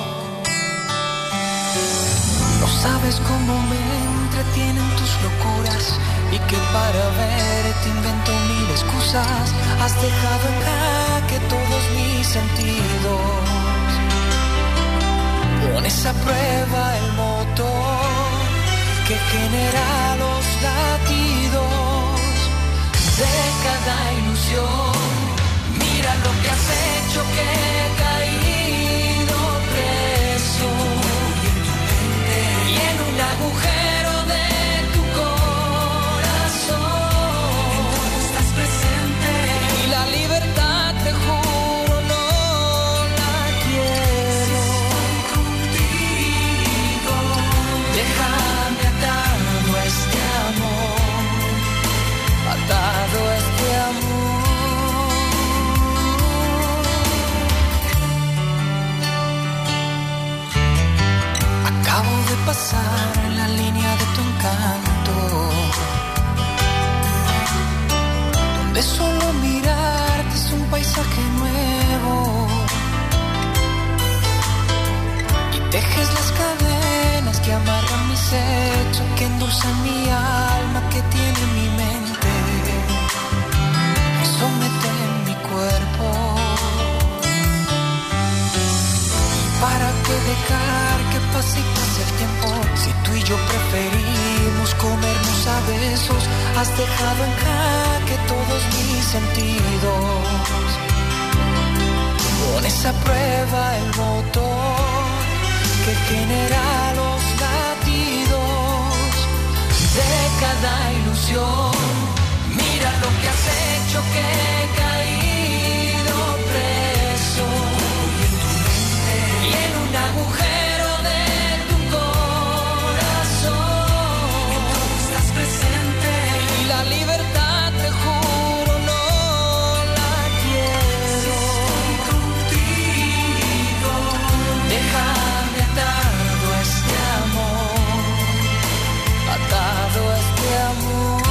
No sabes cómo me entretienen tus locuras y que para verte invento mil excusas. Has dejado en jaque todos mis sentidos. Pones a prueba el motor que genera los latidos de cada ilusión. Mira lo que has hecho, que he caído preso y en un agujero de tu corazón. Estás presente y la libertad, te juro, no la quiero. Contigo, déjame atado a este amor, atado a este amor. Acabo de pasar en la línea de tu encanto, donde solo mirarte es un paisaje nuevo, y tejes las cadenas que amarran mis hechos, que endulzan mi alma, que tiene mi mente, me someten mi cuerpo. ¿Para qué dejar que pase y pase el tiempo? Si tú y yo preferimos comernos a besos, has dejado en jaque todos mis sentidos. Pones a prueba el motor que genera los latidos de cada ilusión. Mira lo que has hecho, que he caído preso y en un agujero de tu corazón. Estás presente y la libertad, te juro, no la quiero. Contigo, déjame atado a este amor, atado a este amor.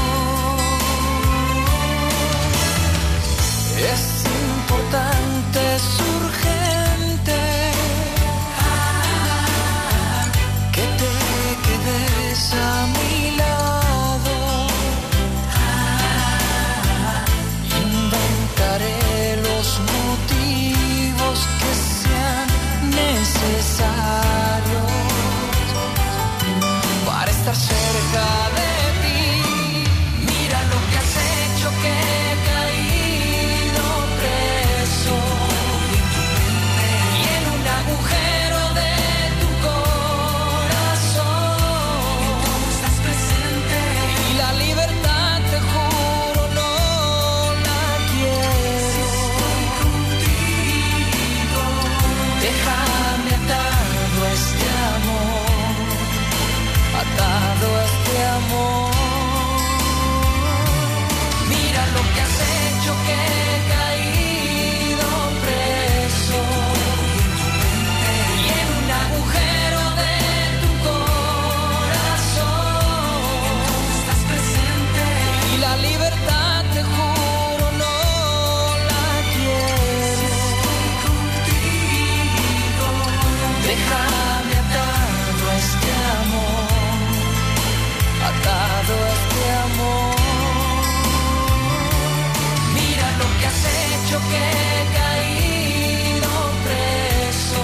Es importante, es urgente que te quedes a mi lado. Inventaré los motivos que sean necesarios para estar cerca de ti. Mira lo que has hecho, que he caído preso y en un agujero de tu corazón. Estás presente y la libertad, te juro, no la quiero. Contigo, déjame atado a este amor, atado a este amor. Mira lo que has hecho, que he caído preso y en un agujero de tu corazón. Estás presente y la libertad, te juro, no la quiero. Contigo, déjame atado a este amor, atado a este amor. Mira lo que has hecho, que he caído preso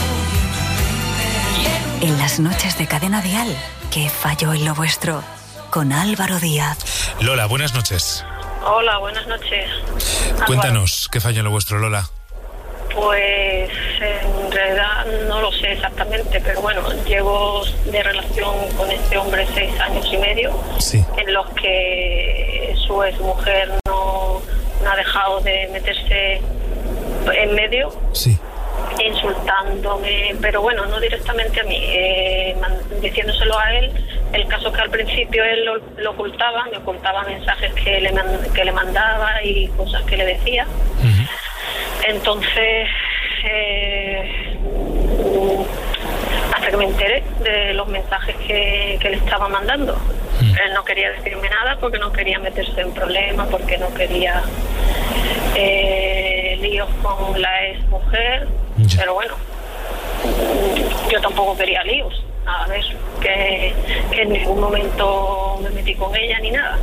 y en un En las noches de Cadena Dial, ¿qué falló en lo vuestro? Con Álvaro Díaz. Lola, buenas noches. Hola, buenas noches. Cuéntanos, ¿qué falló en lo vuestro, Lola? Pues en realidad no lo sé exactamente, pero bueno, llevo de relación con este hombre seis años y medio, sí, en los que su exmujer no, no ha dejado de meterse en medio, sí, insultándome, pero bueno, no directamente a mí, eh, diciéndoselo a él. El caso es que al principio él lo, lo ocultaba, me ocultaba mensajes que le, que le mandaba y cosas que le decía. Uh-huh. Entonces, eh, hasta que me enteré de los mensajes que, que le estaba mandando. Mm. Él no quería decirme nada porque no quería meterse en problemas, porque no quería eh, líos con la ex mujer. Yeah. Pero bueno, yo tampoco quería líos, nada de eso, que, que en ningún momento me metí con ella ni nada.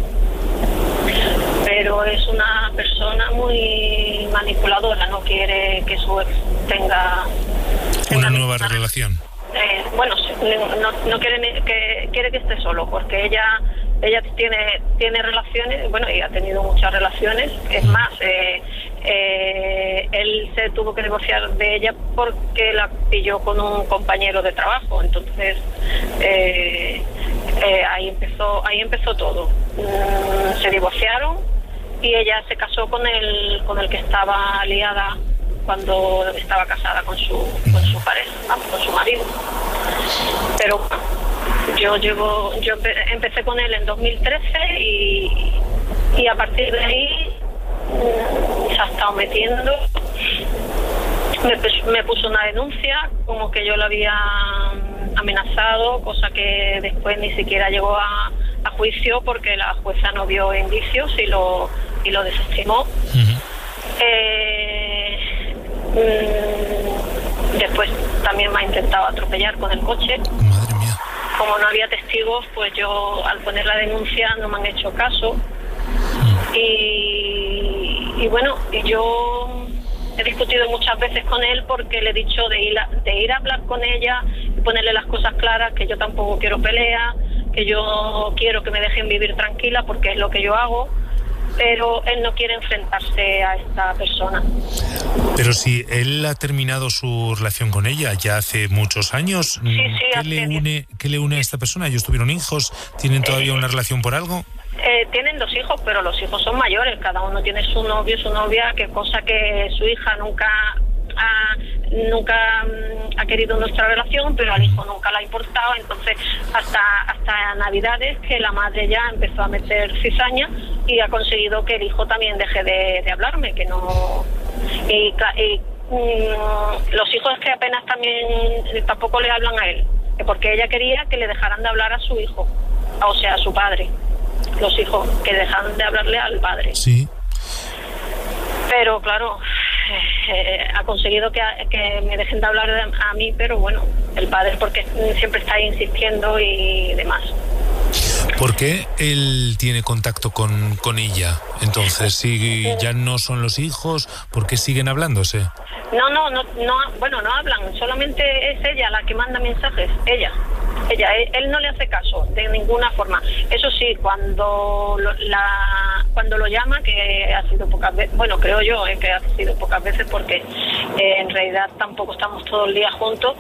Pero es una persona muy manipuladora, no quiere que su ex tenga una nueva relación. Eh, bueno, no, no quiere que quiere que esté solo, porque ella ella tiene tiene relaciones, bueno, y ha tenido muchas relaciones. Es más, eh, eh, él se tuvo que divorciar de ella porque la pilló con un compañero de trabajo. Entonces eh, eh, ahí empezó ahí empezó todo. Mm, se divorciaron y ella se casó con el con el que estaba liada cuando estaba casada con su con su pareja, vamos, con su marido. Pero yo llevo yo empecé con él en dos mil trece y, y a partir de ahí se ha estado metiendo. Me, me puso una denuncia como que yo lo había amenazado, cosa que después ni siquiera llegó a, a juicio porque la jueza no vio indicios y lo y lo desestimó. Uh-huh. eh, mmm, después también me ha intentado atropellar con el coche. Madre mía. Como no había testigos, pues yo al poner la denuncia no me han hecho caso. Uh-huh. y, y bueno, y yo he discutido muchas veces con él porque le he dicho de ir a, de ir a hablar con ella y ponerle las cosas claras, que yo tampoco quiero pelea, que yo quiero que me dejen vivir tranquila porque es lo que yo hago, pero él no quiere enfrentarse a esta persona. Pero si él ha terminado su relación con ella ya hace muchos años, sí, sí, ¿qué, le une, ¿qué le une a esta persona? ¿Ellos tuvieron hijos? ¿Tienen todavía una relación por algo? Eh, tienen dos hijos, pero los hijos son mayores, cada uno tiene su novio, su novia, que cosa que su hija nunca ha, nunca ha querido nuestra relación, pero al hijo nunca le ha importado. Entonces hasta hasta Navidades que la madre ya empezó a meter cizaña y ha conseguido que el hijo también deje de, de hablarme, que no... Y, y mm, los hijos que apenas también tampoco le hablan a él, porque ella quería que le dejaran de hablar a su hijo, o sea, a su padre. Los hijos que dejan de hablarle al padre. Sí. Pero claro, eh, ha conseguido que, que me dejen de hablar a mí, pero bueno, el padre porque siempre está ahí insistiendo y demás. ¿Por qué él tiene contacto con, con ella? Entonces, si ya no son los hijos, ¿por qué siguen hablándose? No, no, no, no, bueno, no hablan, solamente es ella la que manda mensajes, ella. Ella, él, él no le hace caso de ninguna forma. Eso sí, cuando lo, la cuando lo llama, que ha sido pocas veces, bueno, creo yo eh, que ha sido pocas veces porque eh, en realidad tampoco estamos todo el día juntos,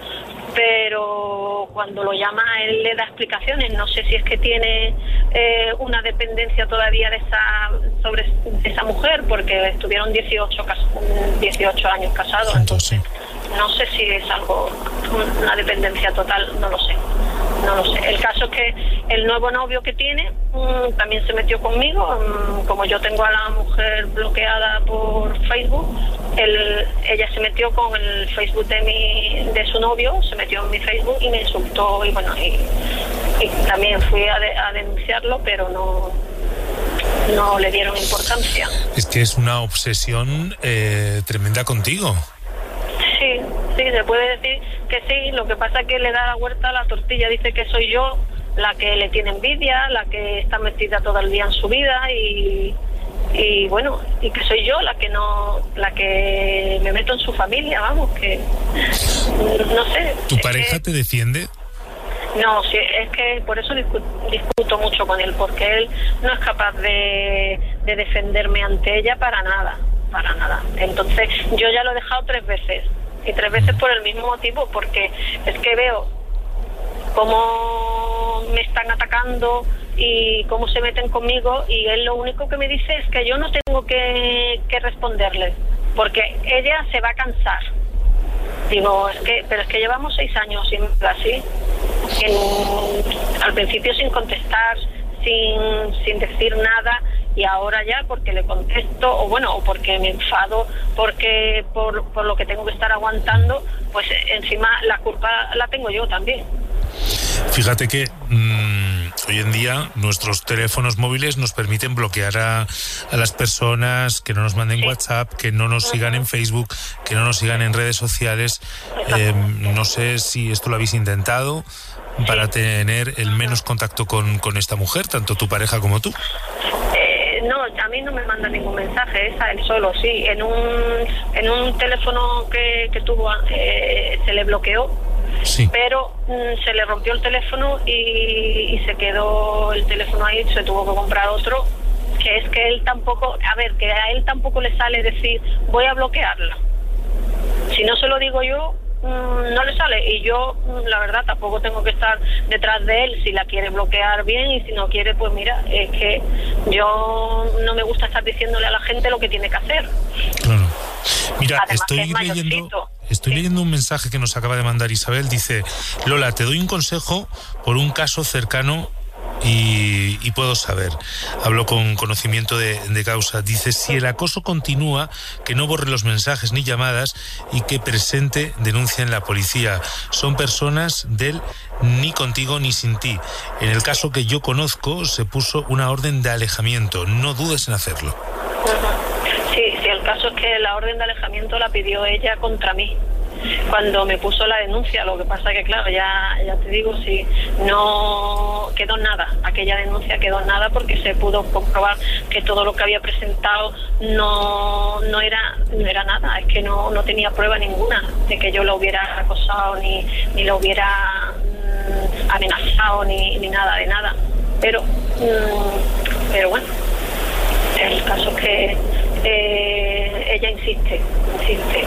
pero cuando lo llama él le da explicaciones. No sé si es que tiene eh, una dependencia todavía de esa sobre de esa mujer, porque estuvieron dieciocho, dieciocho años casados, entonces no sé si es algo, una dependencia total, no lo sé. No lo sé. El caso es que el nuevo novio que tiene mmm, también se metió conmigo. Mmm, como yo tengo a la mujer bloqueada por Facebook, él, ella se metió con el Facebook de mi de su novio, se metió en mi Facebook y me insultó. Y bueno, y, y también fui a, de, a denunciarlo, pero no, no le dieron importancia. Es que es una obsesión eh, tremenda contigo. Sí, sí, se puede decir que sí. Lo que pasa es que le da la vuelta a la tortilla. Dice que soy yo la que le tiene envidia, la que está metida todo el día en su vida y, y bueno, y que soy yo la que no, la que me meto en su familia, vamos, que no sé. ¿Tu pareja que, te defiende? No, sí, es que por eso discuto, discuto mucho con él, porque él no es capaz de, de defenderme ante ella para nada, para nada. Entonces yo ya lo he dejado tres veces. Y tres veces por el mismo motivo, porque es que veo cómo me están atacando y cómo se meten conmigo, y él lo único que me dice es que yo no tengo que, que responderle, porque ella se va a cansar. Digo, es que, pero es que llevamos seis años sin así, en, al principio sin contestar, sin, sin decir nada, y ahora ya porque le contesto, o bueno, o porque me enfado, porque por, por lo que tengo que estar aguantando, pues encima la culpa la tengo yo también. Fíjate que mmm, hoy en día nuestros teléfonos móviles nos permiten bloquear a, a las personas, que no nos manden sí. WhatsApp, que no nos sigan en Facebook, que no nos sigan en redes sociales. Eh, no sé si esto lo habéis intentado para sí. tener el menos contacto con, con esta mujer, tanto tu pareja como tú. No, a mí no me manda ningún mensaje, es a él solo, sí. En un en un teléfono que, que tuvo eh, se le bloqueó, sí. pero mm, se le rompió el teléfono y, y se quedó el teléfono ahí, se tuvo que comprar otro, que es que él tampoco, a ver, que a él tampoco le sale decir, voy a bloquearla. Si no se lo digo yo, no le sale, y yo la verdad tampoco tengo que estar detrás de él. Si la quiere bloquear bien, y si no quiere, pues mira, es que yo no me gusta estar diciéndole a la gente lo que tiene que hacer. Claro. Mira, Además, estoy leyendo estoy sí. leyendo un mensaje que nos acaba de mandar Isabel. Dice: Lola, te doy un consejo por un caso cercano Y, y puedo saber, hablo con conocimiento de, de causa. Dice: si el acoso continúa, que no borre los mensajes ni llamadas y que presente denuncia en la policía. Son personas del ni contigo ni sin ti. En el caso que yo conozco, se puso una orden de alejamiento. No dudes en hacerlo. Sí, sí, el caso es que la orden de alejamiento la pidió ella contra mí cuando me puso la denuncia. Lo que pasa que, claro, ya ya te digo, si no quedó nada, aquella denuncia quedó nada, porque se pudo comprobar que todo lo que había presentado no no era no era nada, es que no no tenía prueba ninguna de que yo lo hubiera acosado ni ni lo hubiera amenazado ni, ni nada de nada, pero mmm, pero bueno, el caso es que eh, ella insiste, insiste.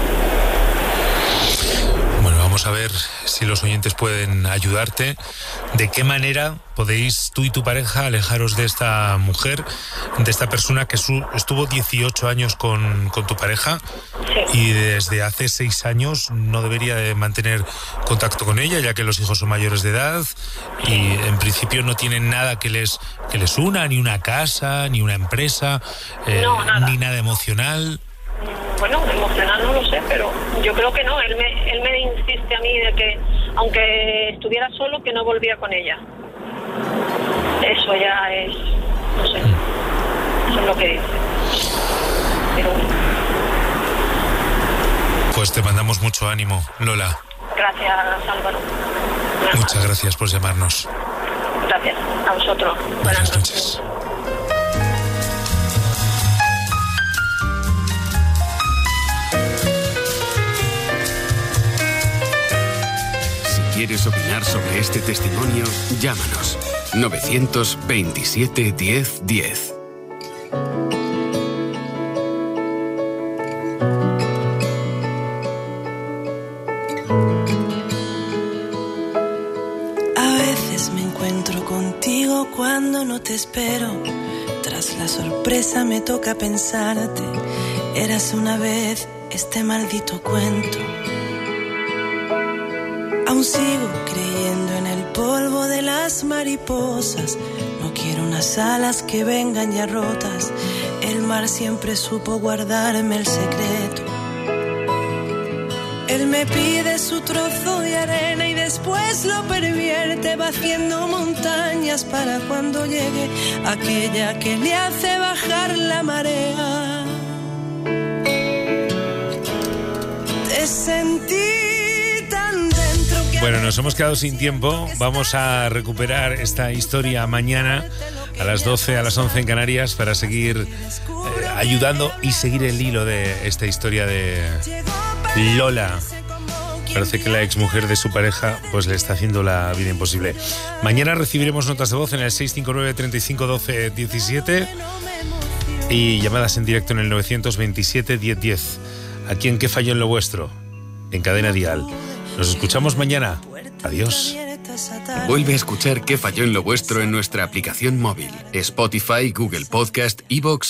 Bueno, vamos a ver si los oyentes pueden ayudarte. ¿De qué manera podéis tú y tu pareja alejaros de esta mujer, de esta persona que su, estuvo dieciocho años con, con tu pareja? Sí. Y desde hace seis años no debería de mantener contacto con ella, ya que los hijos son mayores de edad y en principio no tienen nada que les, que les una, ni una casa, ni una empresa, eh, no, nada. Ni nada emocional. Bueno, emocional no lo sé, pero yo creo que no. Él me, él me insiste a mí de que, aunque estuviera solo, que no volvía con ella. Eso ya es, no sé, eso es lo que dice. Pero bueno. Pues te mandamos mucho ánimo, Lola. Gracias, Álvaro. Buenas Muchas noches. Gracias por llamarnos. Gracias, a vosotros. Buenas, Buenas noches. noches. ¿Quieres opinar sobre este testimonio? Llámanos. novecientos veintisiete diez diez. A veces me encuentro contigo cuando no te espero. Tras la sorpresa me toca pensarte. Eras una vez este maldito cuento. Aún sigo creyendo en el polvo de las mariposas. No quiero unas alas que vengan ya rotas. El mar siempre supo guardarme el secreto. Él me pide su trozo de arena y después lo pervierte, va haciendo montañas para cuando llegue aquella que le hace bajar la marea. Te sentí. Bueno, nos hemos quedado sin tiempo. Vamos a recuperar esta historia mañana a las doce, a las once en Canarias para seguir eh, ayudando y seguir el hilo de esta historia de Lola. Parece que la exmujer de su pareja pues le está haciendo la vida imposible. Mañana recibiremos notas de voz en el seis cinco nueve, treinta y cinco, doce, diecisiete y llamadas en directo en el novecientos veintisiete diez diez. Aquí en ¿Qué falló en lo vuestro? En Cadena Dial. Nos escuchamos mañana. Adiós. Vuelve a escuchar ¿Qué falló en lo vuestro? En nuestra aplicación móvil, Spotify, Google Podcast, iVoox